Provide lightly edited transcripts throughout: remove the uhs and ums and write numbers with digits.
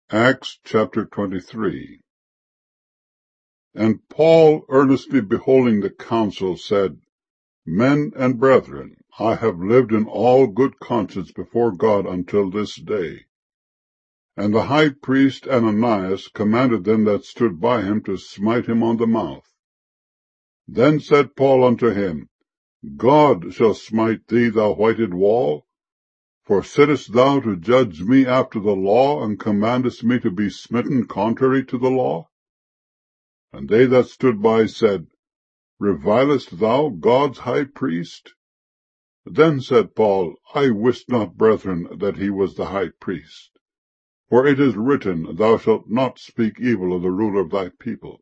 Acts chapter 23. And Paul, earnestly beholding the council, said, Men and brethren, I have lived in all good conscience before God until this day. And the high priest Ananias commanded them that stood by him to smite him on the mouth. Then said Paul unto him, God shall smite thee, thou whited wall. For sittest thou to judge me after the law, and commandest me to be smitten contrary to the law? And they that stood by said, Revilest thou God's high priest? Then said Paul, I wist not, brethren, that he was the high priest. For it is written, Thou shalt not speak evil of the ruler of thy people.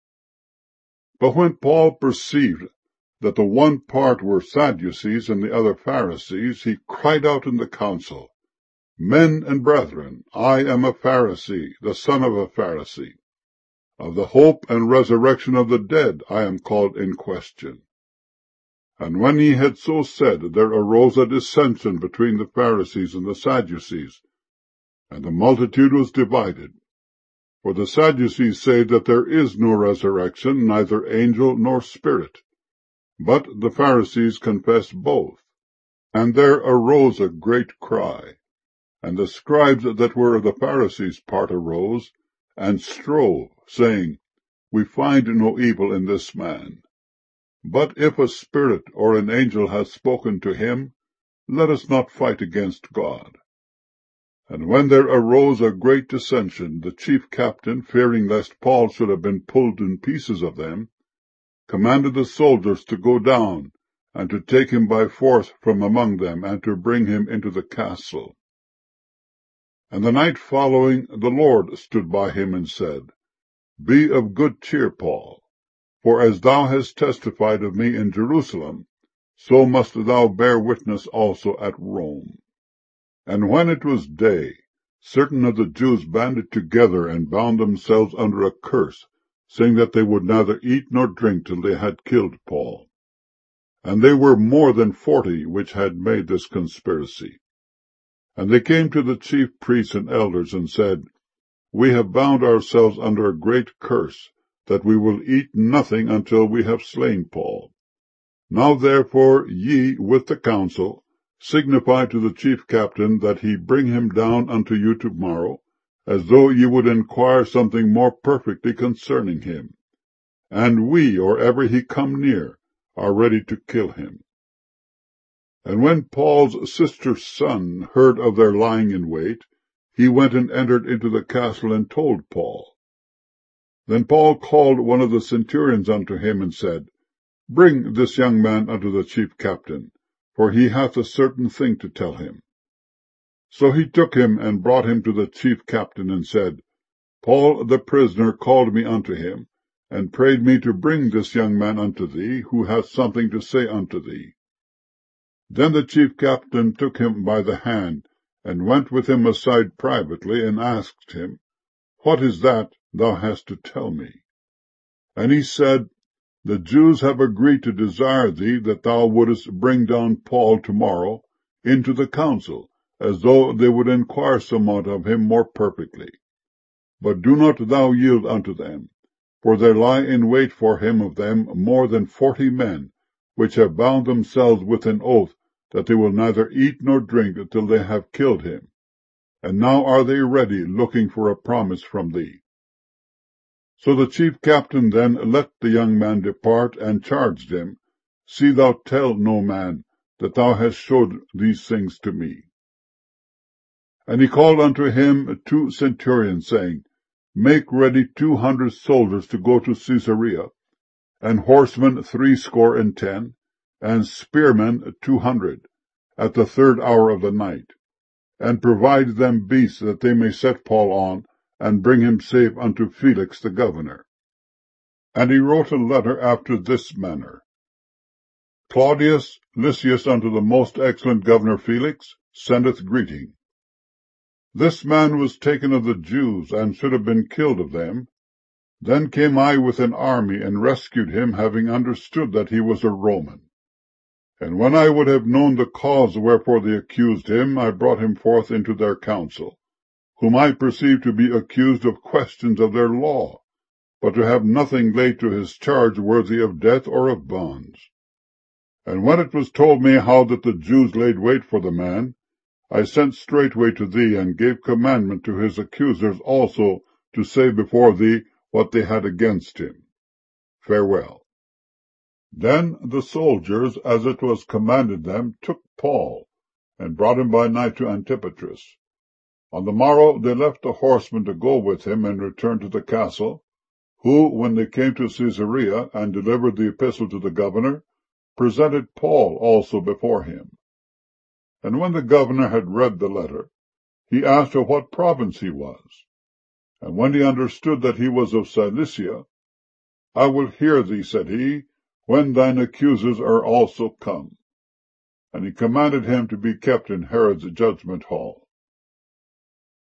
But when Paul perceived that the one part were Sadducees and the other Pharisees, he cried out in the council, Men and brethren, I am a Pharisee, the son of a Pharisee. Of the hope and resurrection of the dead I am called in question. And when he had so said, there arose a dissension between the Pharisees and the Sadducees, and the multitude was divided. For the Sadducees say that there is no resurrection, neither angel nor spirit. But the Pharisees confess both. And there arose a great cry. And the scribes that were of the Pharisees' part arose, and strove, saying, We find no evil in this man. But if a spirit or an angel hath spoken to him, let us not fight against God. And when there arose a great dissension, the chief captain, fearing lest Paul should have been pulled in pieces of them, commanded the soldiers to go down, and to take him by force from among them, and to bring him into the castle. And the night following, the Lord stood by him and said, Be of good cheer, Paul, for as thou hast testified of me in Jerusalem, so must thou bear witness also at Rome. And when it was day, certain of the Jews banded together and bound themselves under a curse, saying that they would neither eat nor drink till they had killed Paul. And they were more than 40 which had made this conspiracy. And they came to the chief priests and elders, and said, We have bound ourselves under a great curse, that we will eat nothing until we have slain Paul. Now therefore ye, with the council, signify to the chief captain that he bring him down unto you tomorrow, as though ye would inquire something more perfectly concerning him. And we, or ever he come near, are ready to kill him. And when Paul's sister's son heard of their lying in wait, he went and entered into the castle and told Paul. Then Paul called one of the centurions unto him, and said, Bring this young man unto the chief captain, for he hath a certain thing to tell him. So he took him and brought him to the chief captain, and said, Paul the prisoner called me unto him, and prayed me to bring this young man unto thee, who hath something to say unto thee. Then the chief captain took him by the hand, and went with him aside privately, and asked him, What is that thou hast to tell me? And he said, The Jews have agreed to desire thee that thou wouldest bring down Paul tomorrow into the council, as though they would inquire somewhat of him more perfectly. But do not thou yield unto them, for there lie in wait for him of them more than 40 men, which have bound themselves with an oath that they will neither eat nor drink till they have killed him. And now are they ready, looking for a promise from thee. So the chief captain then let the young man depart, and charged him, See thou tell no man that thou hast showed these things to me. And he called unto him 2 centurions, saying, Make ready 200 soldiers to go to Caesarea, and horsemen 70, and spearmen 200, at the 3rd hour of the night, and provide them beasts, that they may set Paul on, and bring him safe unto Felix the governor. And he wrote a letter after this manner: Claudius Lysias unto the most excellent governor Felix sendeth greeting. This man was taken of the Jews, and should have been killed of them. Then came I with an army, and rescued him, having understood that he was a Roman. And when I would have known the cause wherefore they accused him, I brought him forth into their council, whom I perceive to be accused of questions of their law, but to have nothing laid to his charge worthy of death or of bonds. And when it was told me how that the Jews laid wait for the man, I sent straightway to thee, and gave commandment to his accusers also to say before thee what they had against him. Farewell. Then the soldiers, as it was commanded them, took Paul, and brought him by night to Antipatris. On the morrow they left the horsemen to go with him, and returned to the castle, who, when they came to Caesarea, and delivered the epistle to the governor, presented Paul also before him. And when the governor had read the letter, he asked of what province he was. And when he understood that he was of Cilicia, I will hear thee, said he, when thine accusers are also come. And he commanded him to be kept in Herod's judgment hall.